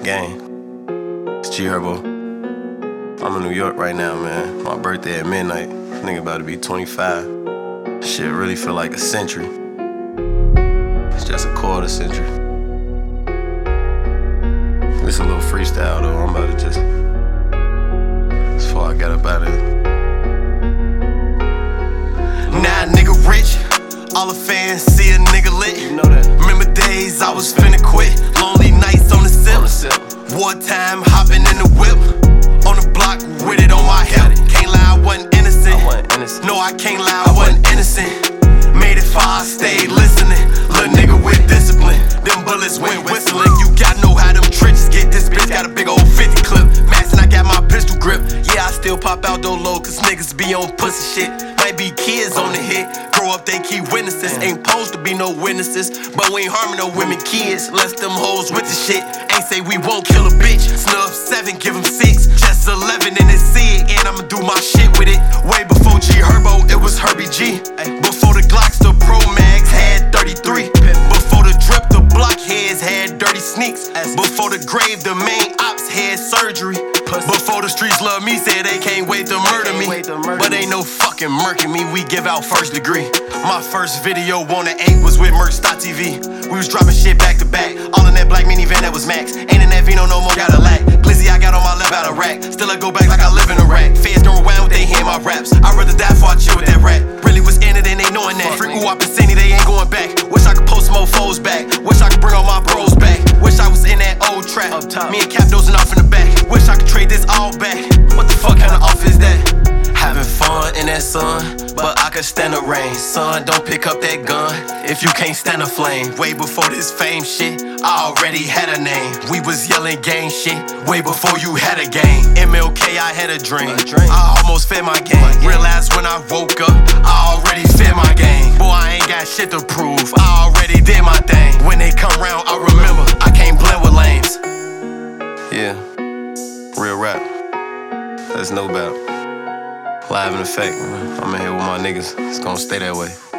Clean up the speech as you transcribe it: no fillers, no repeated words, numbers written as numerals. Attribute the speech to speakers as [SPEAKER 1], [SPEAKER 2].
[SPEAKER 1] Gang, it's G Herbo. I'm in New York right now, man. My birthday at midnight. Nigga about to be 25. Shit really feel like a century. It's just a quarter century. It's a little freestyle though. I'm about to just, before I get up out of here. Now nigga rich, all the fans see a nigga lit. You know that. Remember days I was finna quit. Lonely nights on the sip. Wartime hopping in the whip. On the block with it on my hip. Can't lie, I wasn't innocent. No, I can't lie, I wasn't innocent. Made it far, I stayed listening. Little nigga with discipline. Them bullets went whistling. You gotta know how them trenches get. This bitch got a big old 50 clip. Max and I got my pistol grip. Yeah, I still pop out though low, cause niggas be on pussy shit. Might be kids on the hit. Grow up, they keep witnesses. Ain't supposed to be no witnesses, but we ain't harming no women, kids. Less them hoes with the shit. Ain't say we won't kill a bitch. Snuff 7, give him 6. Chest 11 and it's it. And I'ma do my shit with it. Way before G Herbo, it was Herbie G. Before the Glocks, the Pro Mags had 33. Before the drip, the blockheads had dirty sneaks. Before the grave, the main ops had surgery. Before the streets love me, said they can't wait to murder me. But ain't no fucking murking me, we give out first degree. My first video on the 8 was with Merch.tv. We was dropping shit back to back. All in that black minivan that was Max. Ain't in that Vino no more, got a lack. Glizzy I got on my left out of rack. Still I go back like I live in a rack. Feds don't rewind when they hear my raps. I'd rather die before I chill with that rat. Really was in it and they knowing that. Free ooh, I Piscini, they ain't going back. Wish I could post more foes back. Wish I could bring all my bros back. Wish I was in that old trap. Me and Cap dozing off in the back. Wish I could trade this all back. What the fuck kind of off is that? Having fun in that sun, but I could stand the rain. Son, don't pick up that gun if you can't stand the flame. Way before this fame shit, I already had a name. We was yelling gang shit way before you had a game. MLK, I had a dream. I almost fed my game. Realized when I woke up, I already fed my game. Boy, I ain't got shit to prove. I already did my thing. When they come round, I remember I can't blend with lames. Yeah, real rap. There's no doubt. Live in effect, man. I'm in here with my niggas. It's gonna stay that way.